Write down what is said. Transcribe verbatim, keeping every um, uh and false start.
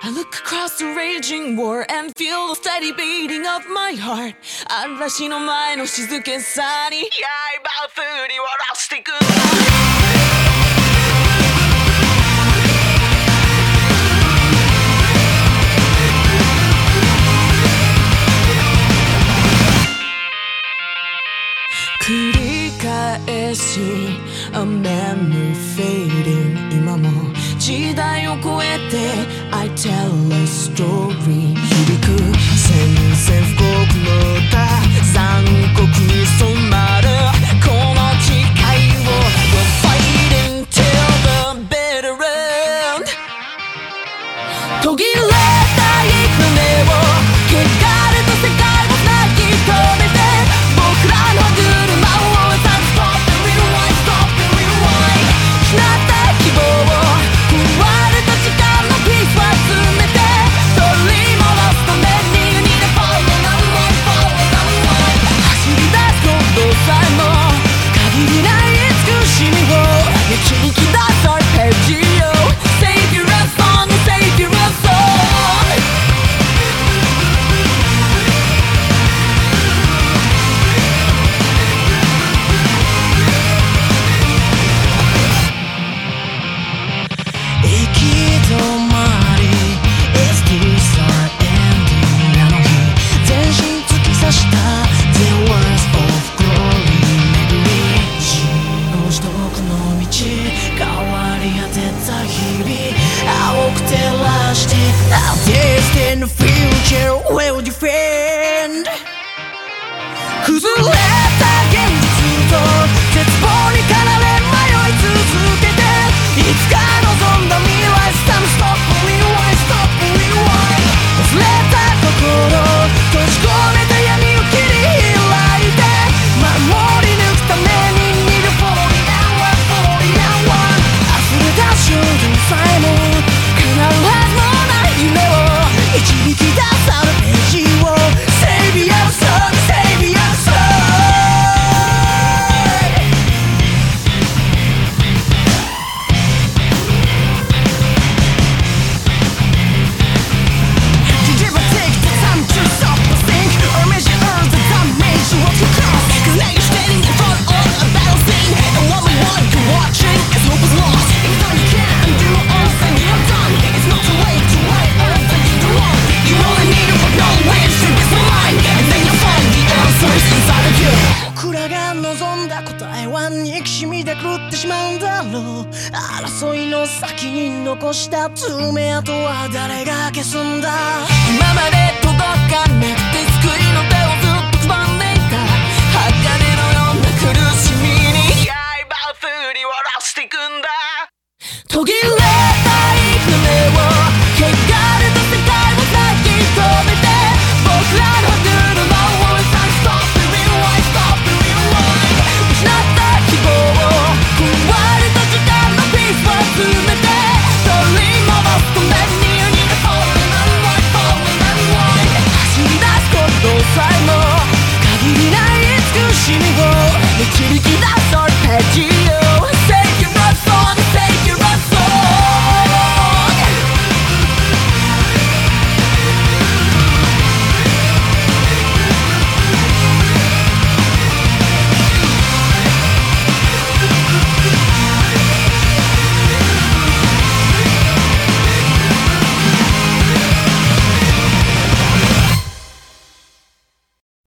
I look across the raging war and feel the steady beating of my heart 嵐の前の静けさに刃を振り下ろしていく繰り返し A memory fading 今も時代を超えて I tell a story 響く宣戦布告の歌残酷に染まるこの誓いを We're fighting till the bitter end 途切れたい船を汚れた世界を泣き止めて僕らの車を Stop and rewind, stop and rewind 失った希望を奪われた時間のピースは集めて取り戻すために You need a fire and I'm one fire and I'm one 走り出す行動さえも限りない慈しみを導き出す Our arpeggio Save your song, save your song行き止まり Is this our ending あの日全身突き刺した The words of glory 巡り白し遠くの道変わり果てた日々青く照らして A distant future will defend 崩れた現実と絶望に駆られ迷い続けていつか望んだ未来 Time to stop and rewind, stop and rewind 忘れた心閉じ込めた闇を切り開いて守り抜くために Need a follow me and one, follow me and one 溢れた衝動さえも叶うはずのない夢を導き出されページを Save your soul, save your soul Did you ever take the time to stop and think or measure the damage of your cause? Cause now you're standing in front of a battle scene and what we want you're watching as hope is lost. It's all you can do, all that you have done. It's not too late to right all that you do wrong. You only need to know which to be the line and then you'll find the answers inside of you. 僕らが望んだ答えは憎しみで狂ってしまうんだろう争いの先に残した爪痕は誰が消すんだ今まで届かなくて救いの手をずっとつまんでいた鋼のような苦しみに刃を振り下ろしていくんだ途切れ